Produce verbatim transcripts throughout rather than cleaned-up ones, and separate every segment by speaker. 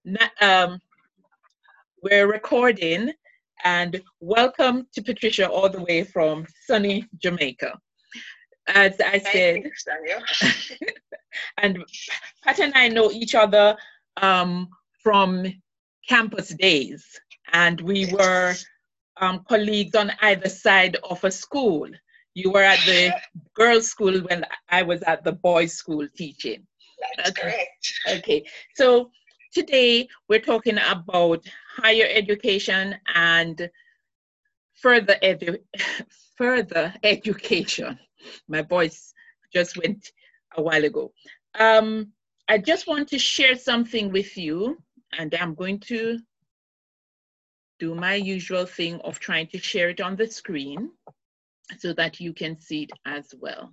Speaker 1: Um, we're recording, and welcome to Patricia all the way from sunny Jamaica. As I said, and Pat and I know each other um, from campus days, and we were um, colleagues on either side of a school. You were at the girls' school when I was at the boys' school teaching.
Speaker 2: That's
Speaker 1: okay.
Speaker 2: correct.
Speaker 1: Okay, so today we're talking about higher education and further edu further education. My voice just went a while ago. Um, I just want to share something with you, and I'm going to do my usual thing of trying to share it on the screen so that you can see it as well.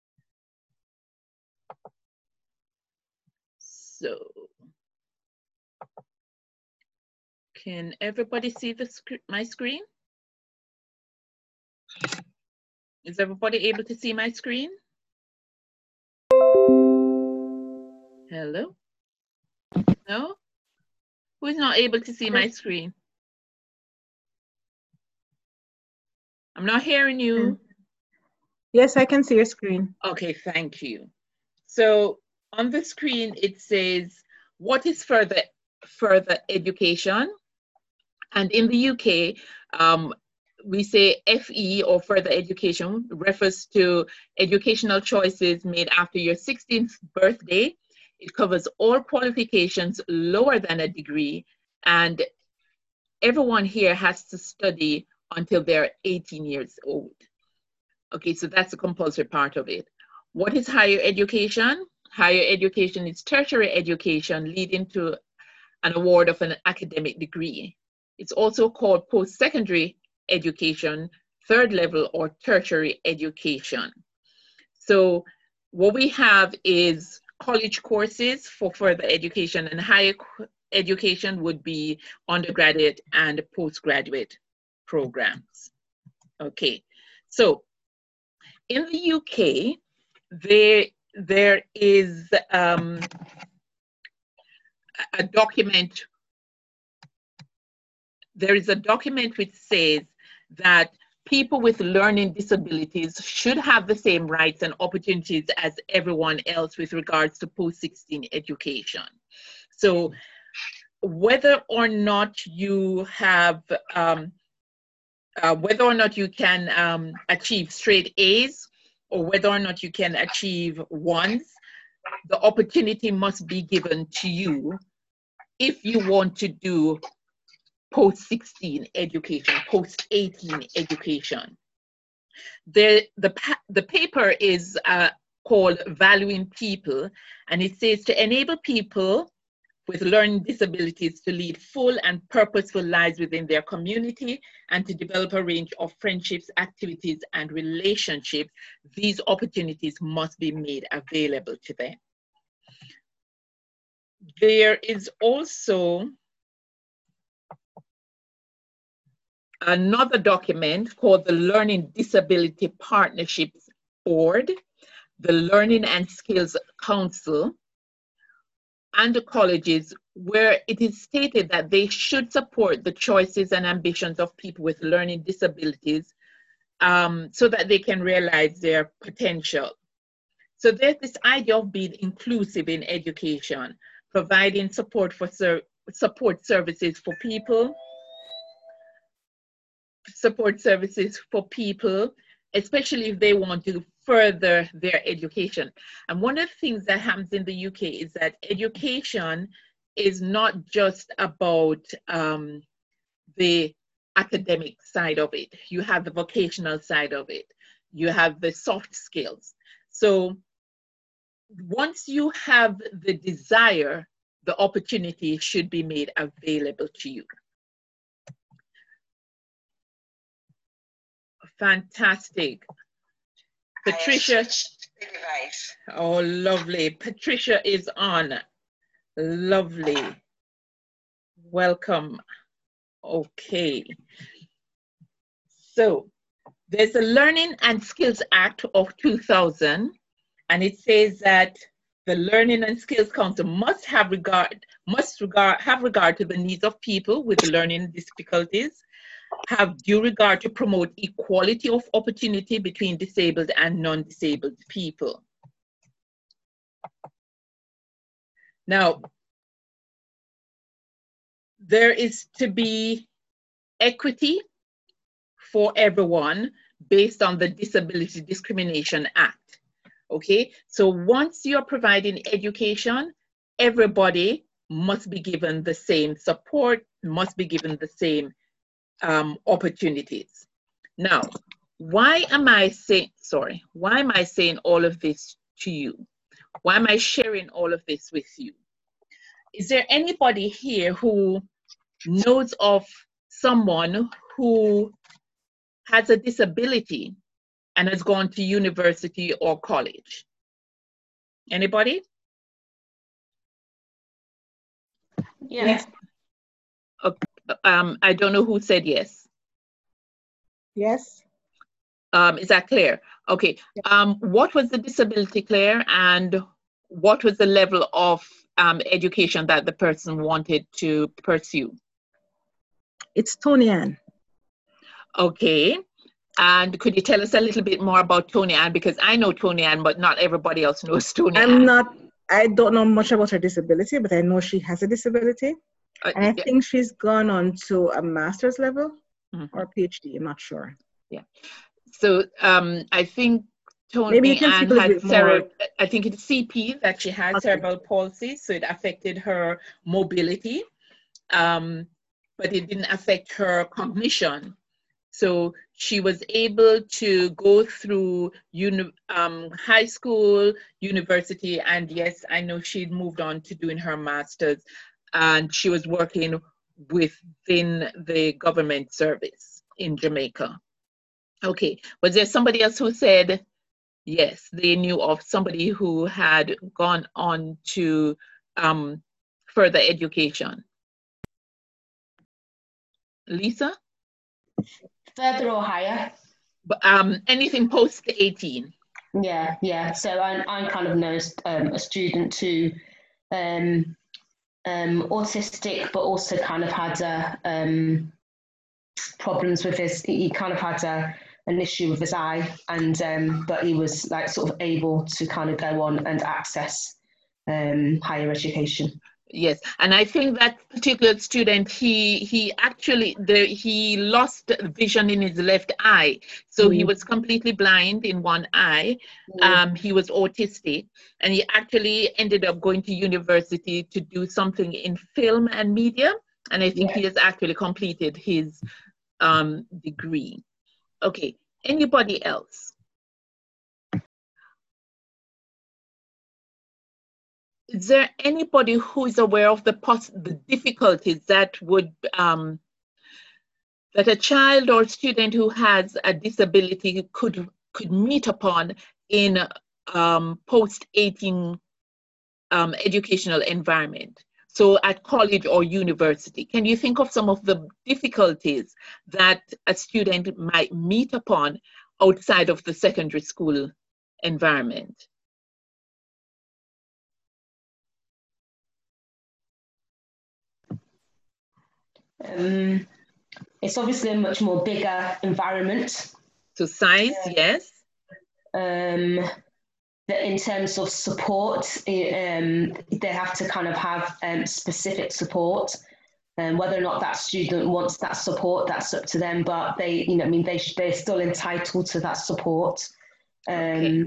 Speaker 1: So, can everybody see the sc my screen? Is everybody able to see my screen? Hello? No? Who is not able to see my screen? I'm not hearing you.
Speaker 3: Yes, I can see your screen.
Speaker 1: Okay, thank you. So on the screen, it says, what is further, further education? And in the U K, um, we say F E, or further education, refers to educational choices made after your sixteenth birthday. It covers all qualifications lower than a degree, and everyone here has to study until they're eighteen years old. Okay, so that's the compulsory part of it. What is higher education? Higher education is tertiary education leading to an award of an academic degree. It's also called post-secondary education, third level, or tertiary education. So what we have is college courses for further education, and higher education would be undergraduate and postgraduate programs. Okay, so in the U K, there, there is um, a document, there is a document which says that people with learning disabilities should have the same rights and opportunities as everyone else with regards to post sixteen education. So whether or not you have, um, uh, whether or not you can um, achieve straight A's, or whether or not you can achieve ones, the opportunity must be given to you if you want to do post sixteen education, post eighteen education. The, the, the paper is uh, called Valuing People, and it says to enable people with learning disabilities to lead full and purposeful lives within their community and to develop a range of friendships, activities, and relationships, these opportunities must be made available to them. There is also another document called the Learning Disability Partnerships Board, the Learning and Skills Council, and the colleges, where it is stated that they should support the choices and ambitions of people with learning disabilities um, so that they can realize their potential. So there's this idea of being inclusive in education, providing support for ser support services for people, support services for people, especially if they want to further their education. And one of the things that happens in the U K is that education is not just about um, the academic side of it. You have the vocational side of it. You have the soft skills. So once you have the desire, the opportunity should be made available to you. Fantastic. Patricia. Oh, lovely. Patricia is on. Lovely. Welcome. Okay. So there's a Learning and Skills Act of two thousand, and it says that the Learning and Skills Council must have regard, must regard, have regard to the needs of people with learning difficulties, have due regard to promote equality of opportunity between disabled and non-disabled people. Now, there is to be equity for everyone based on the Disability Discrimination Act. Okay, so once you're providing education, everybody must be given the same support, must be given the same um, opportunities. Now, why am I saying, sorry, why am I saying all of this to you? Why am I sharing all of this with you? Is there anybody here who knows of someone who has a disability and has gone to university or college? Anybody?
Speaker 2: Yeah.
Speaker 3: Yes.
Speaker 1: Okay. Um, I don't know who said yes.
Speaker 3: Yes.
Speaker 1: Um, is that clear? Okay. Um, what was the disability, Claire, and what was the level of um, education that the person wanted to pursue?
Speaker 3: It's Tony Ann.
Speaker 1: Okay. And could you tell us a little bit more about Tony Ann? Because I know Tony Ann, but not everybody else knows Tony
Speaker 3: I'm
Speaker 1: Ann.
Speaker 3: not, I don't know much about her disability, but I know she has a disability.
Speaker 1: Uh,
Speaker 3: And I
Speaker 1: yeah.
Speaker 3: think she's gone on to a master's level
Speaker 1: Mm-hmm.
Speaker 3: or a PhD, I'm not sure.
Speaker 1: Yeah. So um, I think
Speaker 3: Maybe you
Speaker 1: Tony
Speaker 3: can
Speaker 1: Ann
Speaker 3: speak a little
Speaker 1: had
Speaker 3: bit
Speaker 1: cerebral,
Speaker 3: more.
Speaker 1: I think it's C P that she had,
Speaker 3: Okay.
Speaker 1: cerebral palsy, so it affected her mobility, um, but it didn't affect her cognition. So she was able to go through uni um, high school, university, and yes, I know she'd moved on to doing her master's, and she was working within the government service in Jamaica. Okay, was there somebody else who said, yes, they knew of somebody who had gone on to um, further education? Lisa?
Speaker 2: Further or higher?
Speaker 1: But, um, anything post eighteen?
Speaker 2: Yeah, yeah. So I, I kind of know um, a student who um, um, autistic, but also kind of had a, um, problems with his. He kind of had a, an issue with his eye, and um, but he was like sort of able to kind of go on and access um, higher education.
Speaker 1: Yes, and I think that particular student, he he actually the he lost vision in his left eye, so mm. he was completely blind in one eye. Mm. Um, he was autistic, and he actually ended up going to university to do something in film and media, and I think yeah. he has actually completed his um, degree. Okay, anybody else? Is there anybody who is aware of the poss the difficulties that would um, that a child or student who has a disability could could meet upon in um, post eighteen um, educational environment? So at college or university, can you think of some of the difficulties that a student might meet upon outside of the secondary school environment?
Speaker 2: Um, it's obviously a much more bigger environment.
Speaker 1: So size, uh, yes.
Speaker 2: Um, that in terms of support, um, they have to kind of have um, specific support. And um, whether or not that student wants that support, that's up to them. But they, you know, I mean, they they're still entitled to that support. Um,
Speaker 1: okay.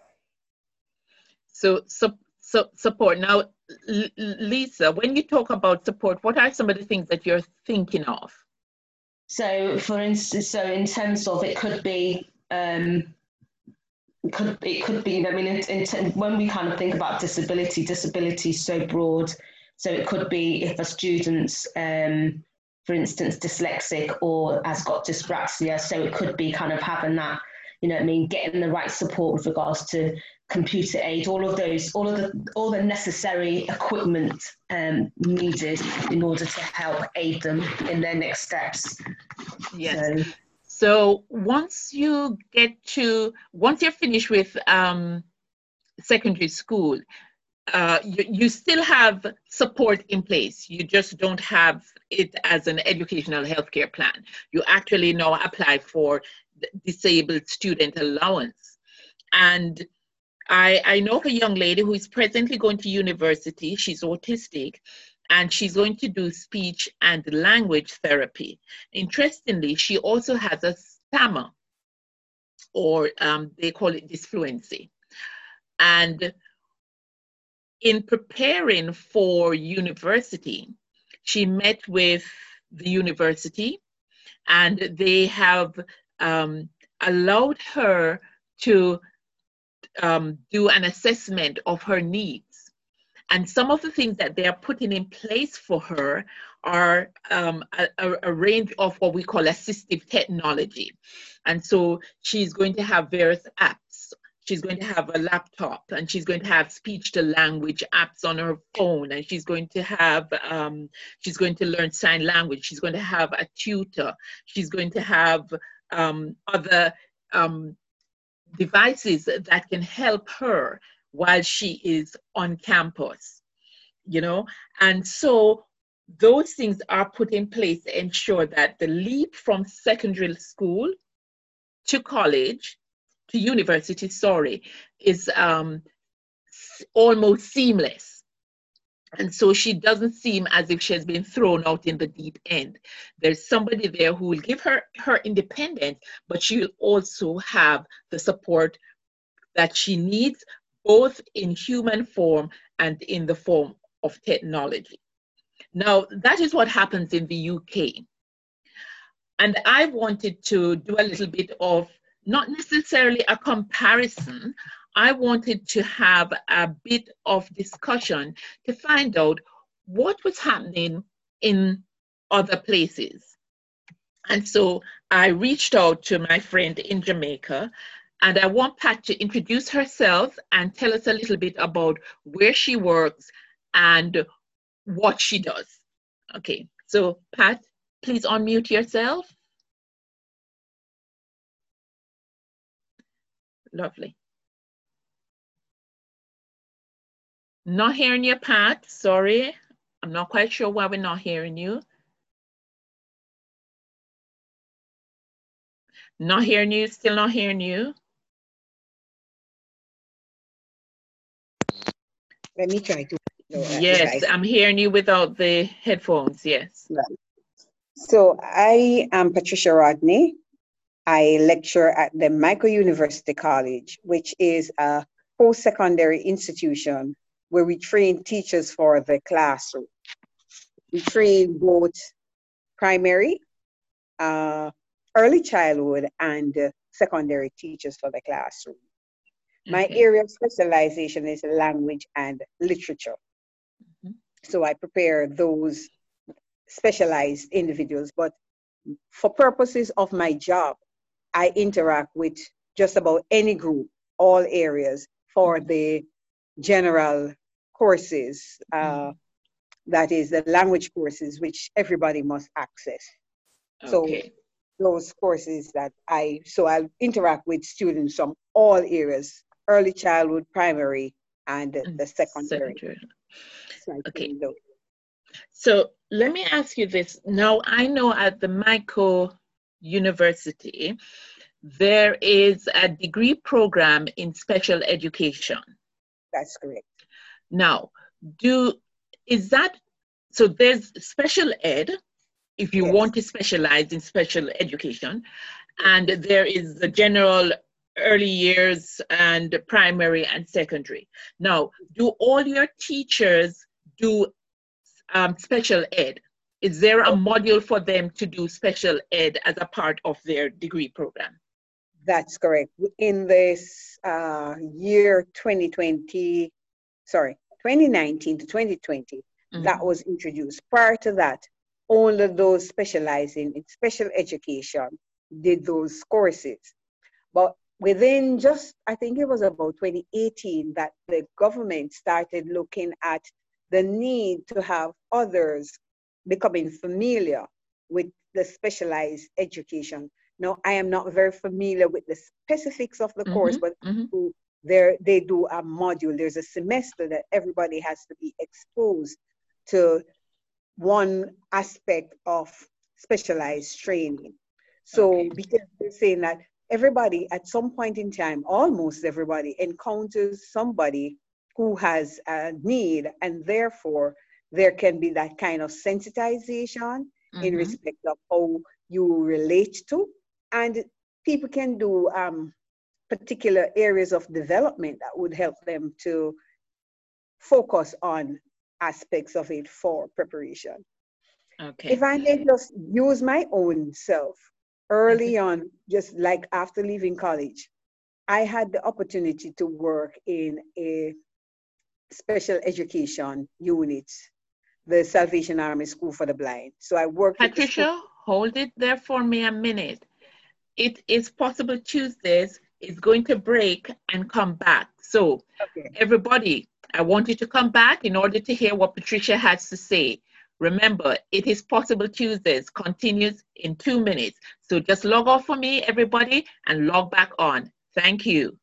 Speaker 1: So, so, so support now. L Lisa, when you talk about support, what are some of the things that you're thinking of?
Speaker 2: So, for instance, so in terms of it could be, um, it could it could be. I mean, in, in, when we kind of think about disability, disability is so broad. So it could be if a student's, um, for instance, dyslexic or has got dyspraxia. So it could be kind of having that, you know what I mean, getting the right support with regards to computer aid, all of those, all of the, all the necessary equipment um, needed in order to help aid them in their next steps.
Speaker 1: Yes.
Speaker 2: So,
Speaker 1: so once you get to, once you're finished with um, secondary school, uh, you, you still have support in place. You just don't have it as an educational healthcare plan. You actually now apply for the disabled student allowance. And I, I know of a young lady who is presently going to university. She's autistic, and she's going to do speech and language therapy. Interestingly, she also has a stammer, or um, they call it dysfluency. And in preparing for university, she met with the university, and they have um, allowed her to um, do an assessment of her needs. And some of the things that they are putting in place for her are um, a, a range of what we call assistive technology. And so she's going to have various apps. She's going to have a laptop, and she's going to have speech to language apps on her phone, and she's going to have, um, she's going to learn sign language. She's going to have a tutor. She's going to have um, other um, devices that can help her while she is on campus, you know? And so those things are put in place to ensure that the leap from secondary school to college, to university, sorry, is um, almost seamless. And so she doesn't seem as if she has been thrown out in the deep end. There's somebody there who will give her her independence, but she'll also have the support that she needs, both in human form and in the form of technology. Now, that is what happens in the U K. And I wanted to do a little bit of, not necessarily a comparison, I wanted to have a bit of discussion to find out what was happening in other places. And so I reached out to my friend in Jamaica, and I want Pat to introduce herself and tell us a little bit about where she works and what she does. Okay, so Pat, please unmute yourself. Lovely. Not hearing you, Pat, sorry. I'm not quite sure why we're not hearing you. Not hearing you, still not hearing you.
Speaker 4: Let me try to. No,
Speaker 1: yes, I'm hearing you without the headphones, yes.
Speaker 4: Right. So I am Patricia Rodney. I lecture at the Michael University College, which is a post-secondary institution where we train teachers for the classroom. We train both primary, uh, early childhood, and uh, secondary teachers for the classroom. Okay. My area of specialization is language and literature. Mm-hmm. So I prepare those specialized individuals, but for purposes of my job, I interact with just about any group, all areas, for the general courses, uh, that is the language courses, which everybody must access. Okay. So those courses that I, so I'll interact with students from all areas, early childhood, primary, and the secondary. secondary. So
Speaker 1: okay. So let me ask you this. Now, I know at the Michael University, there is a degree program in special education.
Speaker 4: That's correct.
Speaker 1: Now, do, is that, so there's special ed, if you yes. want to specialize in special education, and there is the general early years and primary and secondary. Now, do all your teachers do um, special ed? Is there a module for them to do special ed as a part of their degree program?
Speaker 4: That's correct. In this uh, year twenty twenty, sorry, twenty nineteen to twenty twenty, mm-hmm. that was introduced. Prior to that, only those specializing in special education did those courses. But within just, I think it was about twenty eighteen that the government started looking at the need to have others becoming familiar with the specialized education. Now, I am not very familiar with the specifics of the mm-hmm, course, but mm-hmm. to there they do a module. There's a semester that everybody has to be exposed to one aspect of specialized training. So
Speaker 1: Okay.
Speaker 4: because they're saying that everybody at some point in time, almost everybody encounters somebody who has a need, and therefore there can be that kind of sensitization
Speaker 1: Mm-hmm.
Speaker 4: in respect of how you relate to, and people can do um, particular areas of development that would help them to focus on aspects of it for preparation.
Speaker 1: Okay.
Speaker 4: If I may just use my own self, early on, just like after leaving college, I had the opportunity to work in a special education unit, the Salvation Army School for the Blind. So I worked with the school.
Speaker 1: Patricia, hold it there for me a minute. It is possible Tuesdays is going to break and come back. So
Speaker 4: Okay.
Speaker 1: everybody, I want you to come back in order to hear what Patricia has to say. Remember, it is possible Tuesdays continues in two minutes. So just log off for me, everybody, and log back on. Thank you.